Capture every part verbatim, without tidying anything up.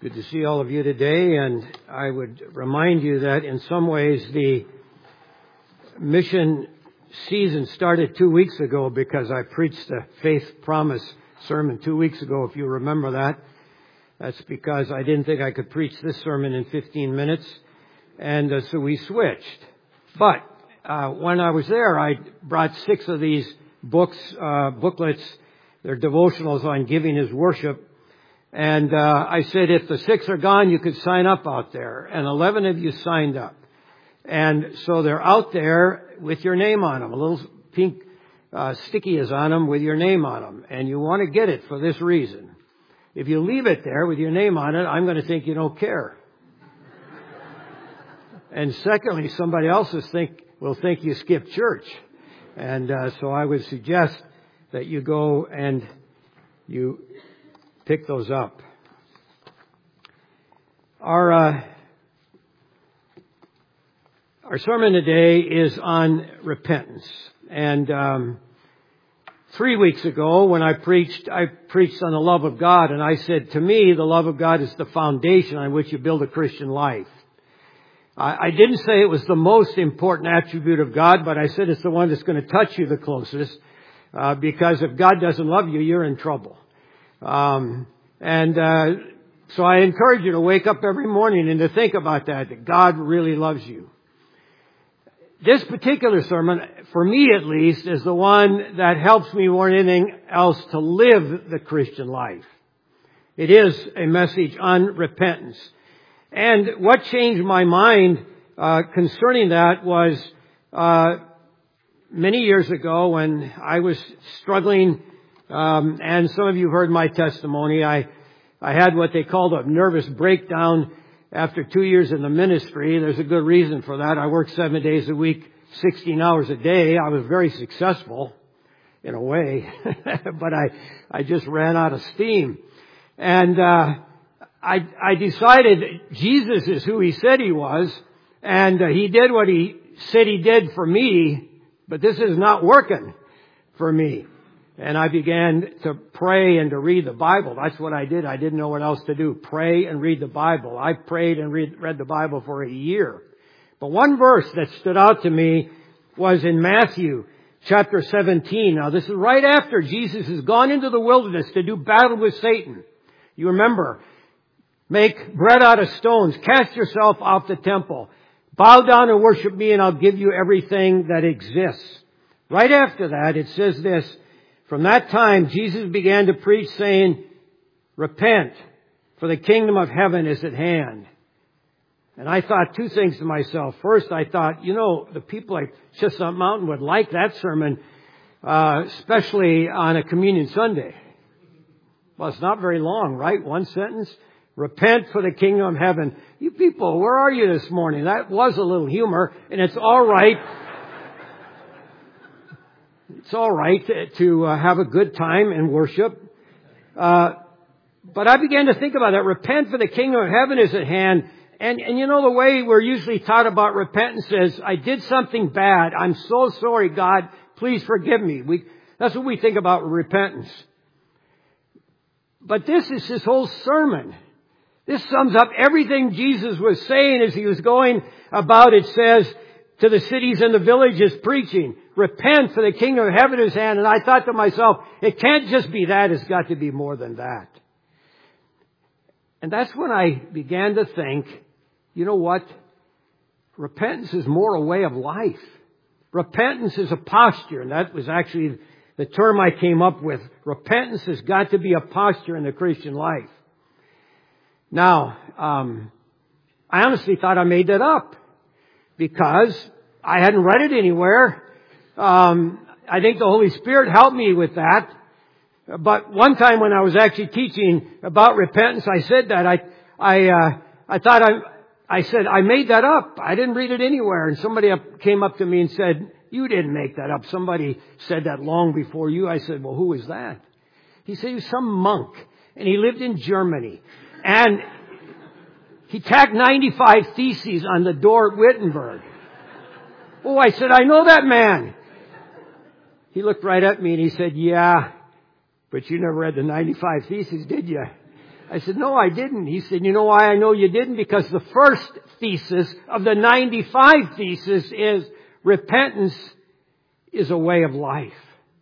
Good to see all of you today, and I would remind you that in some ways the mission season started two weeks ago because I preached the Faith Promise sermon two weeks ago, if you remember that. That's because I didn't think I could preach this sermon in fifteen minutes, and uh, so we switched. But uh, when I was there, I brought six of these books, uh, booklets. They're devotionals on giving is worship. And uh, I said, if the six are gone, you could sign up out there. And eleven of you signed up. And so they're out there with your name on them. A little pink uh, sticky is on them with your name on them. And you want to get it for this reason. If you leave it there with your name on it, I'm going to think you don't care. And secondly, somebody else will think, will think you skipped church. And uh, so I would suggest that you go and you pick those up. Our uh, our sermon today is on repentance. And um, three weeks ago, when I preached, I preached on the love of God, and I said, to me, the love of God is the foundation on which you build a Christian life. I, I didn't say it was the most important attribute of God, but I said it's the one that's going to touch you the closest, uh, because if God doesn't love you, you're in trouble. Um, and, uh, so I encourage you to wake up every morning and to think about that, that God really loves you. This particular sermon, for me at least, is the one that helps me more than anything else to live the Christian life. It is a message on repentance. And what changed my mind, uh, concerning that was, uh, many years ago when I was struggling. Um, and some of you heard my testimony. I, I had what they called a nervous breakdown after two years in the ministry. There's a good reason for that. I worked seven days a week, sixteen hours a day. I was very successful in a way, but I, I just ran out of steam. And, uh, I, I decided Jesus is who He said He was, and uh, He did what He said He did for me, but this is not working for me. And I began to pray and to read the Bible. That's what I did. I didn't know what else to do. Pray and read the Bible. I prayed and read, read the Bible for a year. But one verse that stood out to me was in Matthew chapter seventeen. Now this is right after Jesus has gone into the wilderness to do battle with Satan. You remember, make bread out of stones. Cast yourself off the temple. Bow down and worship me and I'll give you everything that exists. Right after that, it says this. From that time, Jesus began to preach, saying, repent, for the kingdom of heaven is at hand. And I thought two things to myself. First, I thought, you know, the people at Chestnut Mountain would like that sermon, uh, especially on a Communion Sunday. Well, it's not very long, right? One sentence. Repent, for the kingdom of heaven. You people, where are you this morning? That was a little humor, and it's all right. It's all right to uh, have a good time and worship. Uh, but I began to think about that. Repent, for the kingdom of heaven is at hand. And, and you know, the way we're usually taught about repentance is, I did something bad. I'm so sorry, God. Please forgive me. We, that's what we think about repentance. But this is His whole sermon. This sums up everything Jesus was saying as He was going about, it says, to the cities and the villages preaching, repent, for the kingdom of heaven is at hand. And I thought to myself, it can't just be that, it's got to be more than that. And that's when I began to think, you know what? Repentance is more a way of life. Repentance is a posture, and that was actually the term I came up with. Repentance has got to be a posture in the Christian life. Now, um, I honestly thought I made that up, because I hadn't read it anywhere. Um, I think the Holy Spirit helped me with that. But one time when I was actually teaching about repentance, I said that. I, I, uh, I thought I, I said, I made that up. I didn't read it anywhere. And somebody up, came up to me and said, you didn't make that up. Somebody said that long before you. I said, well, who is that? He said he was some monk, and he lived in Germany. And he tacked ninety-five theses on the door at Wittenberg. Oh, I said, I know that man. He looked right at me and he said, yeah, but you never read the ninety-five theses, did you? I said, no, I didn't. He said, you know why I know you didn't? Because the first thesis of the ninety-five thesis is repentance is a way of life.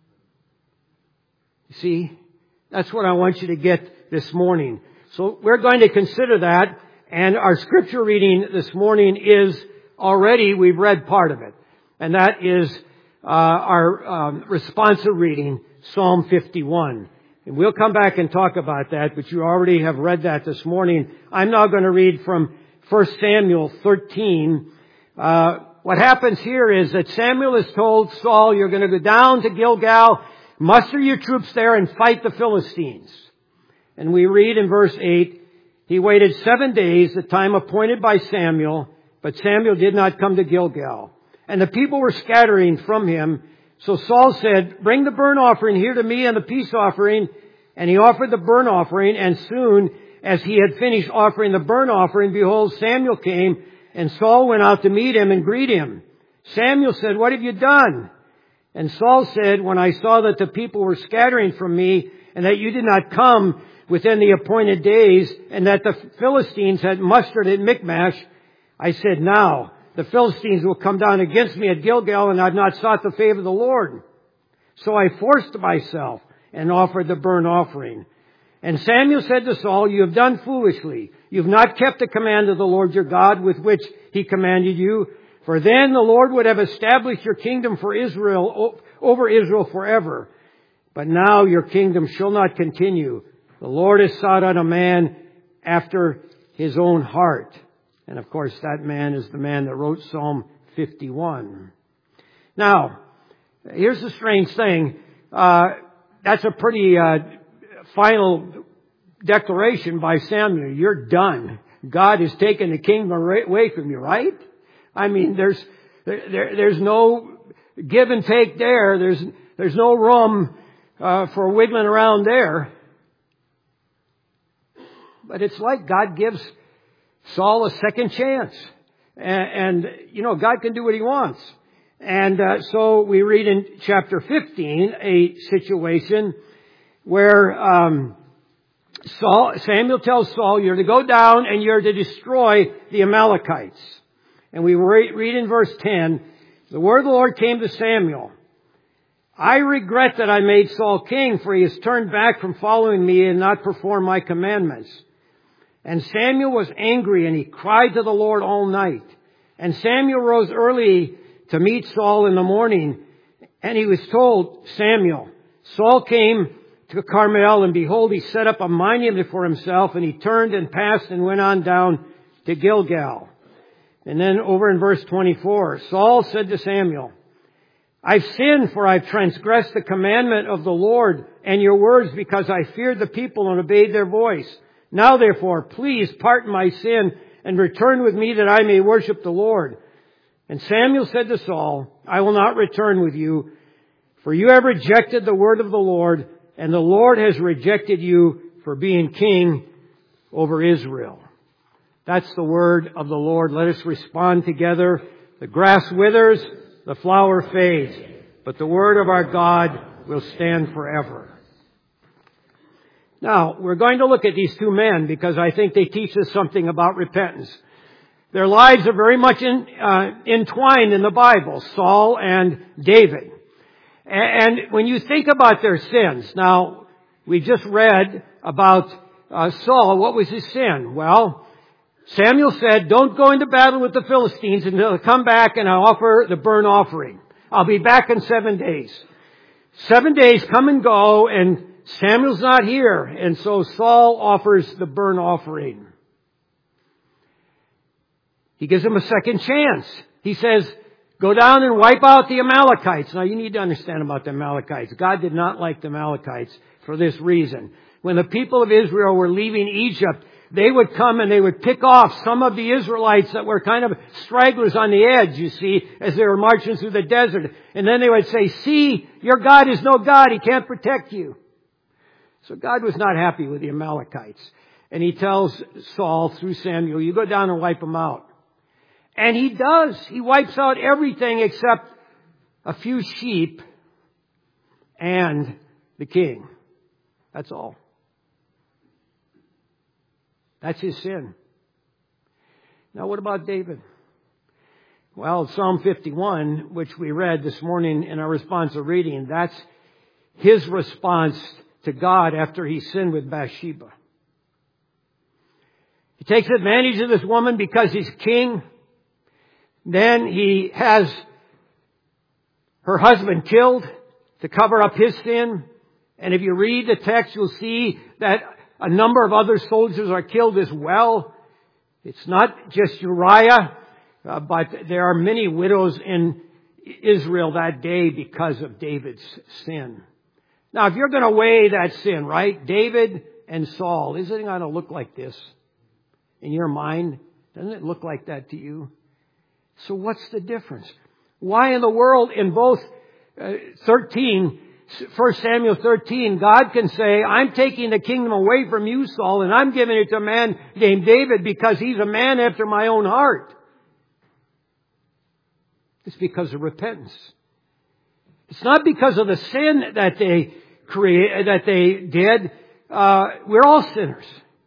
You see, that's what I want you to get this morning. So we're going to consider that, and our scripture reading this morning is already, we've read part of it. And that is uh, our um, responsive reading, Psalm fifty-one. And we'll come back and talk about that, but you already have read that this morning. I'm now going to read from First Samuel thirteen. Uh, what happens here is that Samuel is told, Saul, you're going to go down to Gilgal, muster your troops there and fight the Philistines. And we read in verse eight, he waited seven days, the time appointed by Samuel, but Samuel did not come to Gilgal. And the people were scattering from him. So Saul said, bring the burnt offering here to me and the peace offering. And he offered the burnt offering, and soon as he had finished offering the burnt offering, behold, Samuel came, and Saul went out to meet him and greet him. Samuel said, what have you done? And Saul said, when I saw that the people were scattering from me, and that you did not come within the appointed days, and that the Philistines had mustered at Michmash, I said, now the Philistines will come down against me at Gilgal, and I have not sought the favor of the Lord. So I forced myself and offered the burnt offering. And Samuel said to Saul, you have done foolishly. You have not kept the command of the Lord your God with which he commanded you. For then the Lord would have established your kingdom for Israel, over Israel forever. But now your kingdom shall not continue. The Lord has sought out a man after his own heart. And of course that man is the man that wrote Psalm fifty-one. Now, here's the strange thing. Uh, That's a pretty uh, final declaration by Samuel. You're done. God has taken the kingdom away from you, right? I mean, there's there, there's no give and take there. There's there's no room uh, for wiggling around there. But it's like God gives Saul a second chance, and, and you know God can do what He wants. And uh, so we read in chapter fifteen a situation where um, Saul, Samuel tells Saul, you're to go down and you're to destroy the Amalekites. And we re- read in verse ten, the word of the Lord came to Samuel. I regret that I made Saul king, for he has turned back from following me and not performed my commandments. And Samuel was angry, and he cried to the Lord all night. And Samuel rose early to meet Saul in the morning. And he was told, Samuel, Saul came to Carmel, and behold, he set up a monument for himself, and he turned and passed and went on down to Gilgal. And then over in verse twenty-four, Saul said to Samuel, I've sinned, for I've transgressed the commandment of the Lord and your words, because I feared the people and obeyed their voice. Now therefore, please pardon my sin and return with me that I may worship the Lord. And Samuel said to Saul, I will not return with you, for you have rejected the word of the Lord, and the Lord has rejected you for being king over Israel. That's the word of the Lord. Let us respond together. The grass withers, the flower fades, but the word of our God will stand forever. Now, we're going to look at these two men because I think they teach us something about repentance. Their lives are very much in, uh, entwined in the Bible, Saul and David. And, and when you think about their sins, now, we just read about uh, Saul. What was his sin? Well, Samuel said, don't go into battle with the Philistines until I come back and I'll offer the burnt offering. I'll be back in seven days. Seven days come and go, and Samuel's not here. And so Saul offers the burnt offering. He gives him a second chance. He says, go down and wipe out the Amalekites. Now you need to understand about the Amalekites. God did not like the Amalekites for this reason. When the people of Israel were leaving Egypt, they would come and they would pick off some of the Israelites that were kind of stragglers on the edge, you see, as they were marching through the desert. And then they would say, see, your God is no God. He can't protect you. So God was not happy with the Amalekites. And He tells Saul through Samuel, you go down and wipe them out. And he does. He wipes out everything except a few sheep and the king. That's all. That's his sin. Now what about David? Well, Psalm fifty-one, which we read this morning in our responsive reading, that's his response to God after he sinned with Bathsheba. He takes advantage of this woman because he's king. Then he has her husband killed to cover up his sin. And if you read the text, you'll see that a number of other soldiers are killed as well. It's not just Uriah, uh, but there are many widows in Israel that day because of David's sin. Now, if you're going to weigh that sin, right? David and Saul, isn't it going to look like this in your mind? Doesn't it look like that to you? So what's the difference? Why in the world in both uh, thirteen, First Samuel thirteen, God can say, I'm taking the kingdom away from you, Saul, and I'm giving it to a man named David because he's a man after my own heart. It's because of repentance. It's not because of the sin that they create, that they did. Uh, we're all sinners.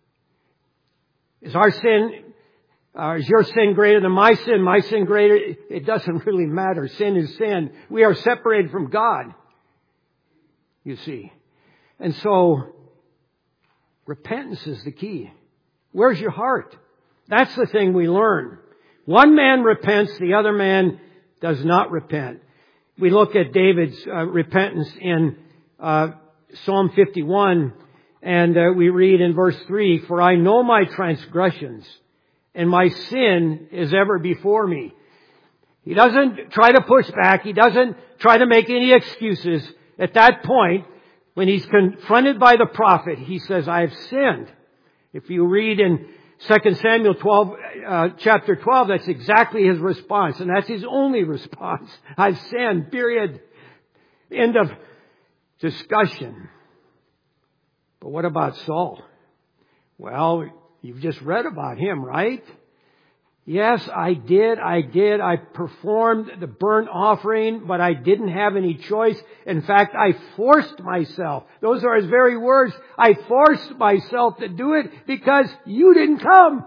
Is our sin, uh, is your sin greater than my sin? My sin greater? It doesn't really matter. Sin is sin. We are separated from God, you see. And so, repentance is the key. Where's your heart? That's the thing we learn. One man repents, the other man does not repent. We look at David's uh, repentance in uh, Psalm fifty-one, and uh, we read in verse three, For I know my transgressions, and my sin is ever before me. He doesn't try to push back. He doesn't try to make any excuses. At that point, when he's confronted by the prophet, he says, I have sinned. If you read in Second Samuel twelve, uh, chapter twelve, that's exactly his response. And that's his only response. I've sinned, period. End of discussion. But what about Saul? Well, you've just read about him, right? Yes, I did. I did. I performed the burnt offering, but I didn't have any choice. In fact, I forced myself. Those are his very words. I forced myself to do it because you didn't come.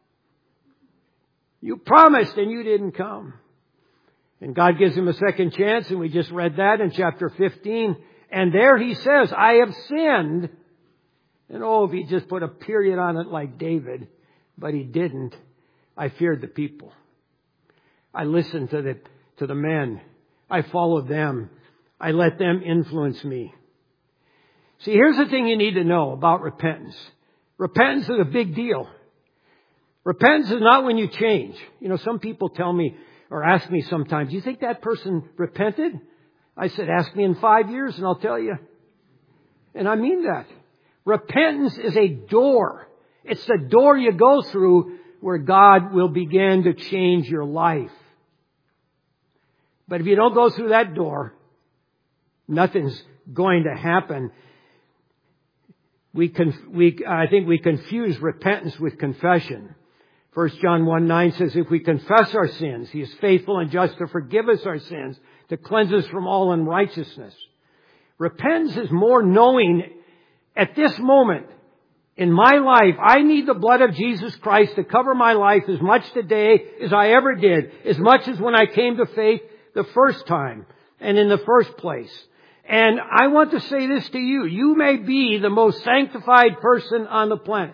You promised and you didn't come. And God gives him a second chance, and we just read that in chapter fifteen. And there he says, I have sinned. And oh, if he just put a period on it like David, but he didn't. I feared the people. I listened to the, to the men. I followed them. I let them influence me. See, here's the thing you need to know about repentance. Repentance is a big deal. Repentance is not when you change. You know, some people tell me or ask me sometimes, do you think that person repented? I said, ask me in five years and I'll tell you. And I mean that. Repentance is a door. It's the door you go through where God will begin to change your life. But if you don't go through that door, nothing's going to happen. We, conf- we, I think we confuse repentance with confession. First John one nine says, if we confess our sins, He is faithful and just to forgive us our sins, to cleanse us from all unrighteousness. Repentance is more knowing at this moment in my life, I need the blood of Jesus Christ to cover my life as much today as I ever did, as much as when I came to faith the first time and in the first place. And I want to say this to you. You may be the most sanctified person on the planet.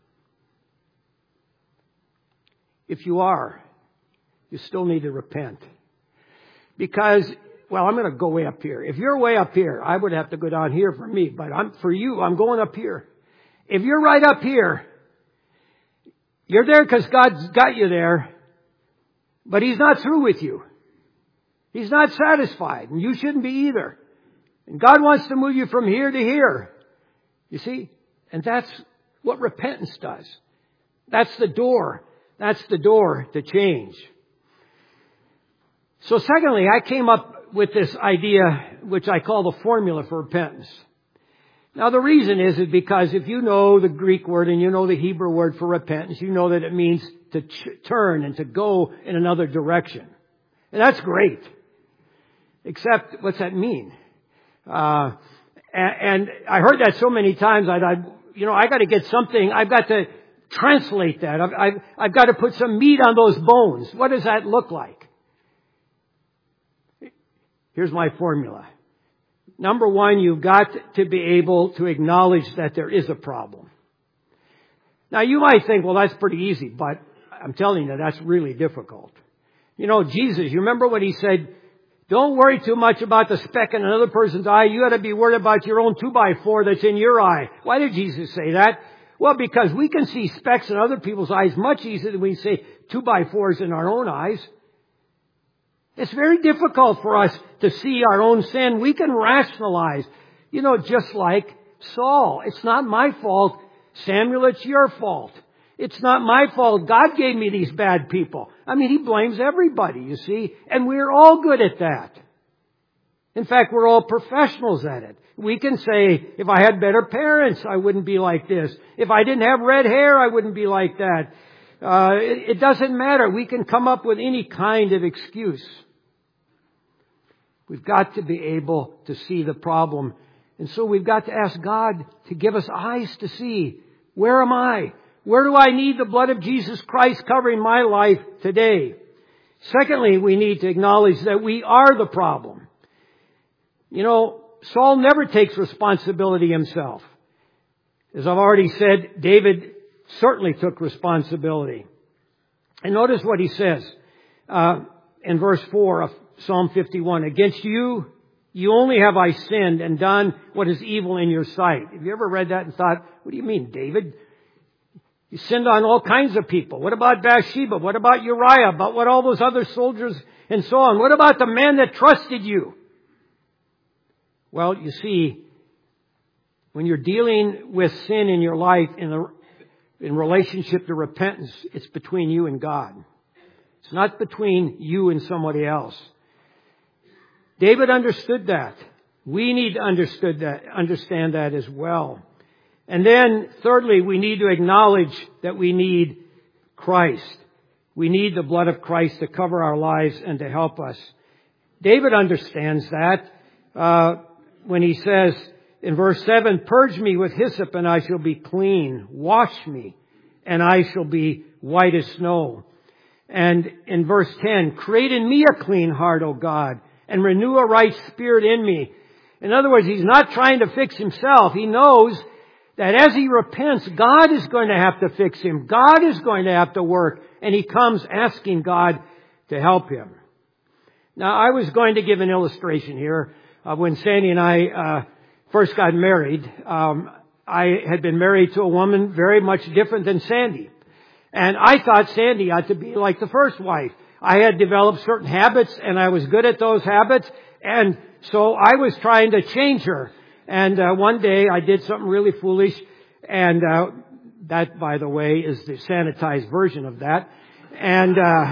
If you are, you still need to repent. Because, well, I'm going to go way up here. If you're way up here, I would have to go down here for me. But I'm, for you, I'm going up here. If you're right up here, you're there because God's got you there, but He's not through with you. He's not satisfied, and you shouldn't be either. And God wants to move you from here to here. You see? And that's what repentance does. That's the door. That's the door to change. So secondly, I came up with this idea, which I call the formula for repentance. Now the reason is, is because if you know the Greek word and you know the Hebrew word for repentance, you know that it means to ch- turn and to go in another direction. And that's great. Except, what's that mean? Uh, and, and I heard that so many times, I thought, you know, I got to get something, I've got to translate that. I've, I've, I've got to put some meat on those bones. What does that look like? Here's my formula. Number one, you've got to be able to acknowledge that there is a problem. Now, you might think, well, that's pretty easy, but I'm telling you, that's really difficult. You know, Jesus, you remember when He said, don't worry too much about the speck in another person's eye. You got to be worried about your own two by four that's in your eye. Why did Jesus say that? Well, because we can see specks in other people's eyes much easier than we see two by fours in our own eyes. It's very difficult for us to see our own sin. We can rationalize, you know, just like Saul. It's not my fault. Samuel, it's your fault. It's not my fault. God gave me these bad people. I mean, He blames everybody, you see. And we're all good at that. In fact, we're all professionals at it. We can say, if I had better parents, I wouldn't be like this. If I didn't have red hair, I wouldn't be like that. Uh, it, it doesn't matter. We can come up with any kind of excuse. We've got to be able to see the problem. And so we've got to ask God to give us eyes to see. Where am I? Where do I need the blood of Jesus Christ covering my life today? Secondly, we need to acknowledge that we are the problem. You know, Saul never takes responsibility himself. As I've already said, David certainly took responsibility. And notice what he says uh, in verse four of Psalm fifty-one. Against you, you only have I sinned and done what is evil in your sight. Have you ever read that and thought, what do you mean, David? You sinned on all kinds of people. What about Bathsheba? What about Uriah? About what all those other soldiers and so on? What about the man that trusted you? Well, you see, when you're dealing with sin in your life in, the, in relationship to repentance, it's between you and God. It's not between you and somebody else. David understood that. We need to understood that, understand that as well. And then, thirdly, we need to acknowledge that we need Christ. We need the blood of Christ to cover our lives and to help us. David understands that uh, when he says in verse seven, purge me with hyssop and I shall be clean. Wash me and I shall be white as snow. And in verse ten, create in me a clean heart, O God, and renew a right spirit in me. In other words, he's not trying to fix himself. He knows that as he repents, God is going to have to fix him. God is going to have to work. And he comes asking God to help him. Now, I was going to give an illustration here of when Sandy and I uh, first got married. Um, I had been married to a woman very much different than Sandy. And I thought Sandy ought to be like the first wife. I had developed certain habits and I was good at those habits. And so I was trying to change her. And uh, one day I did something really foolish. And uh, that, by the way, is the sanitized version of that. And uh,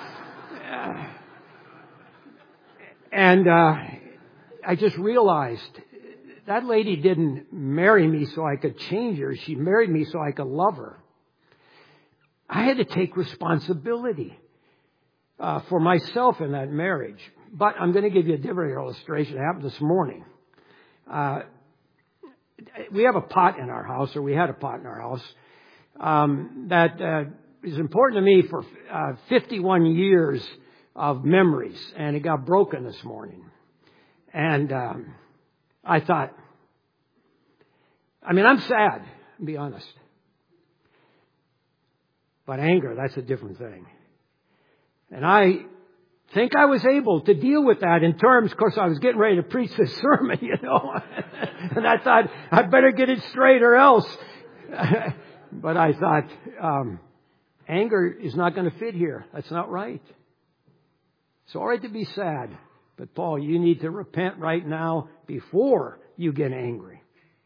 and uh, I just realized that lady didn't marry me so I could change her. She married me so I could love her. I had to take responsibility uh, for myself in that marriage. But I'm going to give you a different illustration. It happened this morning. Uh, we have a pot in our house, or we had a pot in our house, um, that uh, is important to me for uh, fifty-one years of memories. And it got broken this morning. And um, I thought, I mean, I'm sad, to be honest. But anger, that's a different thing. And I think I was able to deal with that in terms, of course, I was getting ready to preach this sermon, you know. And I thought, I better get it straight or else. But I thought, um, anger is not going to fit here. That's not right. It's all right to be sad. But Paul, you need to repent right now before you get angry.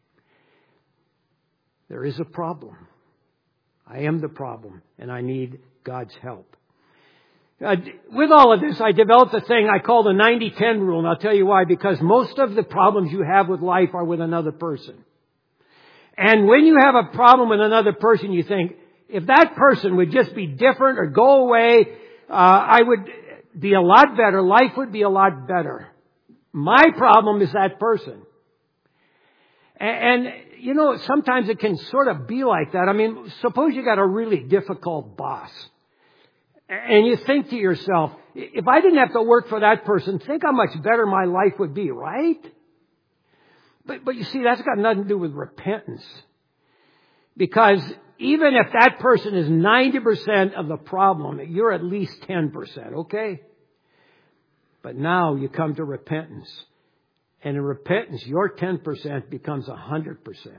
There is a problem. I am the problem, and I need God's help. Uh, with all of this, I developed a thing I call the ninety ten rule, and I'll tell you why. Because most of the problems you have with life are with another person. And when you have a problem with another person, you think, if that person would just be different or go away, uh, I would be a lot better. Life would be a lot better. My problem is that person. And, and you know, sometimes it can sort of be like that. I mean, suppose you got a really difficult boss. And you think to yourself, if I didn't have to work for that person, think how much better my life would be, right? But, but you see, that's got nothing to do with repentance. Because even if that person is ninety percent of the problem, you're at least ten percent, okay? But now you come to repentance. And in repentance, your ten percent becomes one hundred percent.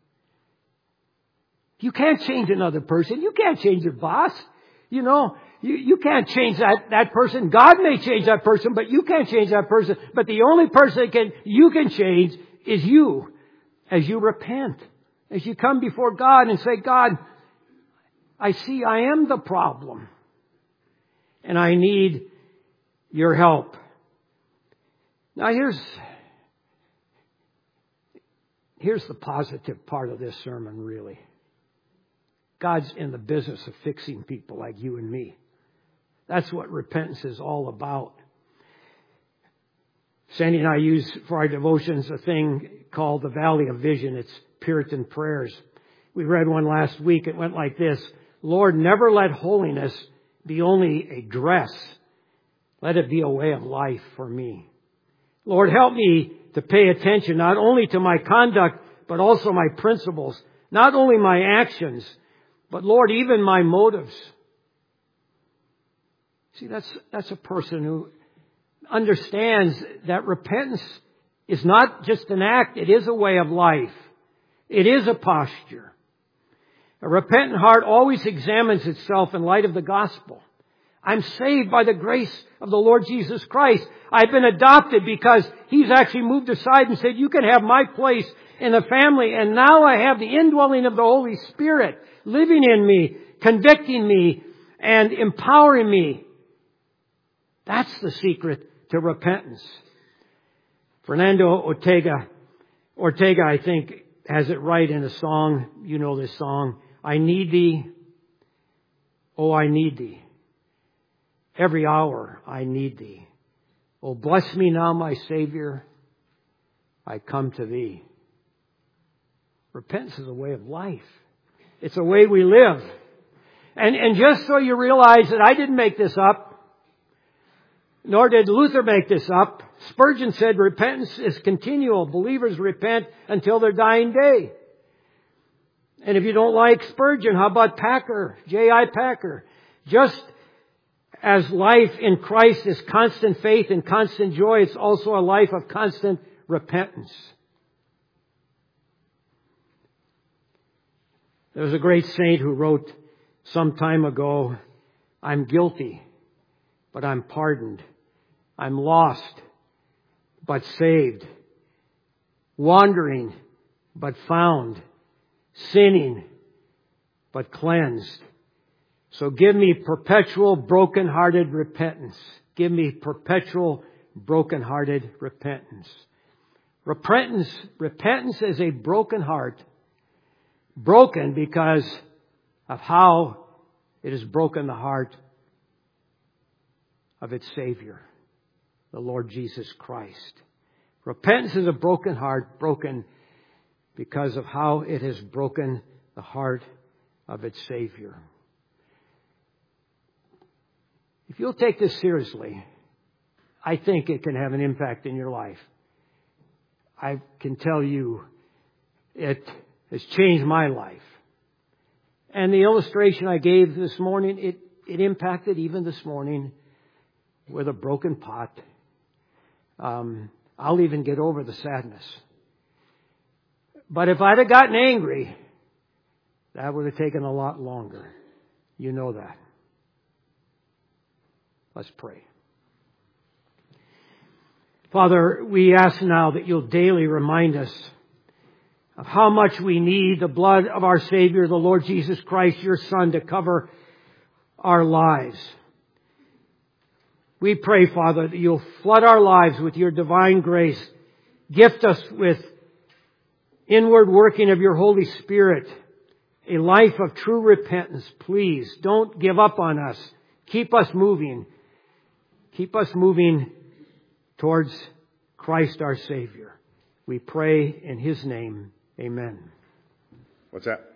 You can't change another person. You can't change your boss. You know, you, you can't change that, that person. God may change that person, but you can't change that person. But the only person that can, you can change is you as you repent. As you come before God and say, God, I see I am the problem. And I need your help. Now here's, here's the positive part of this sermon, really. God's in the business of fixing people like you and me. That's what repentance is all about. Sandy and I use for our devotions a thing called the Valley of Vision. It's Puritan prayers. We read one last week. It went like this. Lord, never let holiness be only a dress. Let it be a way of life for me. Lord, help me to pay attention not only to my conduct, but also my principles. Not only my actions, but Lord, even my motives. See, that's, that's a person who understands that repentance is not just an act. It is a way of life. It is a posture. A repentant heart always examines itself in light of the gospel. I'm saved by the grace of the Lord Jesus Christ. I've been adopted because He's actually moved aside and said, you can have my place in the family. And now I have the indwelling of the Holy Spirit living in me, convicting me, and empowering me. That's the secret to repentance. Fernando Ortega, Ortega, I think, has it right in a song. You know this song. I need thee. Oh, I need thee. Every hour I need thee. Oh, bless me now, my Savior. I come to thee. Repentance is a way of life. It's a way we live. And, and just so you realize that I didn't make this up, nor did Luther make this up. Spurgeon said repentance is continual. Believers repent until their dying day. And if you don't like Spurgeon, how about Packer, J I Packer? Just as life in Christ is constant faith and constant joy, it's also a life of constant repentance. There was a great saint who wrote some time ago, I'm guilty, but I'm pardoned. I'm lost, but saved. Wandering, but found. Sinning, but cleansed. So give me perpetual broken-hearted repentance. Give me perpetual broken-hearted repentance. Repentance, repentance is a broken heart. Broken because of how it has broken the heart of its Savior, the Lord Jesus Christ. Repentance is a broken heart, broken because of how it has broken the heart of its Savior. If you'll take this seriously, I think it can have an impact in your life. I can tell you it has changed my life. And the illustration I gave this morning, it, it impacted even this morning with a broken pot. Um, I'll even get over the sadness. But if I'd have gotten angry, that would have taken a lot longer. You know that. Let's pray. Father, we ask now that you'll daily remind us of how much we need the blood of our Savior, the Lord Jesus Christ, your Son, to cover our lives. We pray, Father, that you'll flood our lives with your divine grace. Gift us with inward working of your Holy Spirit, a life of true repentance. Please don't give up on us. Keep us moving. Keep us moving towards Christ our Savior. We pray in His name. Amen. What's that?